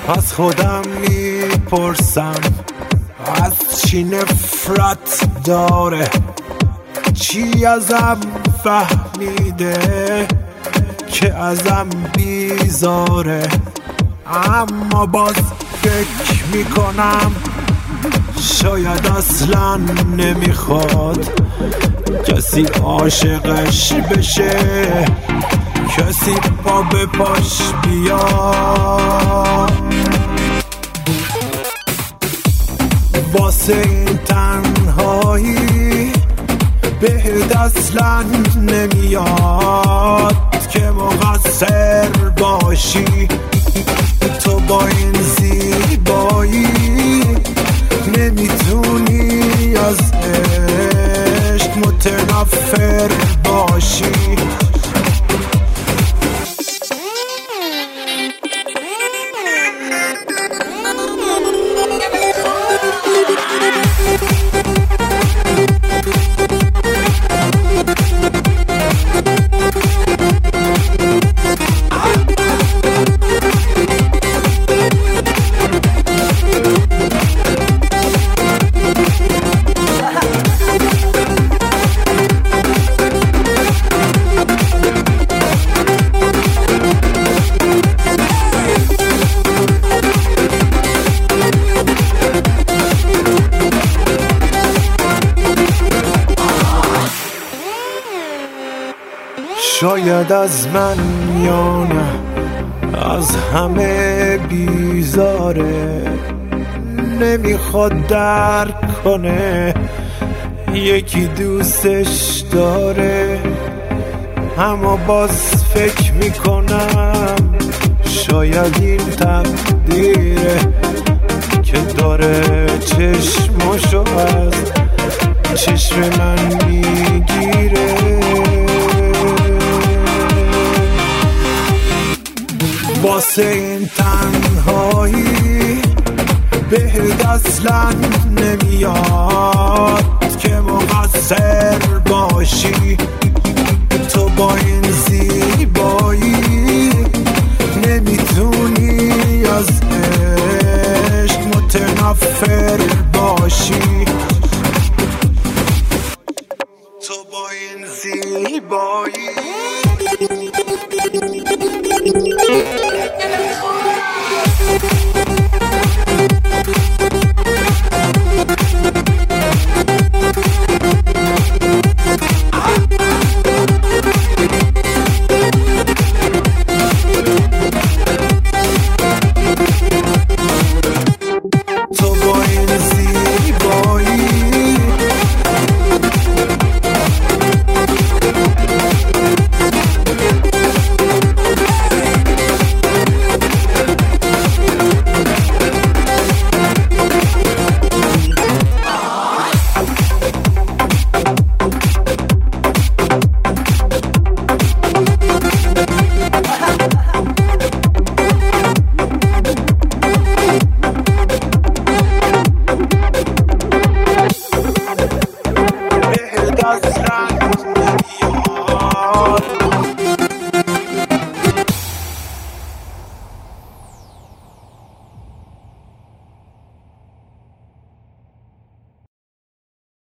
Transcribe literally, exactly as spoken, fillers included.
از خودم میپرسم از چی نفرت داره، چی ازم فهمیده که ازم بیزاره. اما باز فکر میکنم شاید اصلا نمیخواد کسی عاشقش بشه، کسی پا به پاش بیاد. واسه این تنهایی بهت اصلا نمیاد که مقصر باشی. تو با این زیبایی نمیتونی از عشق متنفر باشی. شاید از من یا نه از همه بیزاره، نمیخواد درک کنه یکی دوستش داره. اما باز فکر میکنم شاید این تقدیره که داره چشماشو از چشم من میگیره. واسه این تنهایی بهت اصلا نمیاد که مقصر باشی. تو با این زیبایی نمیتونی از عشق متنفر باشی. تو با این زیبایی That's not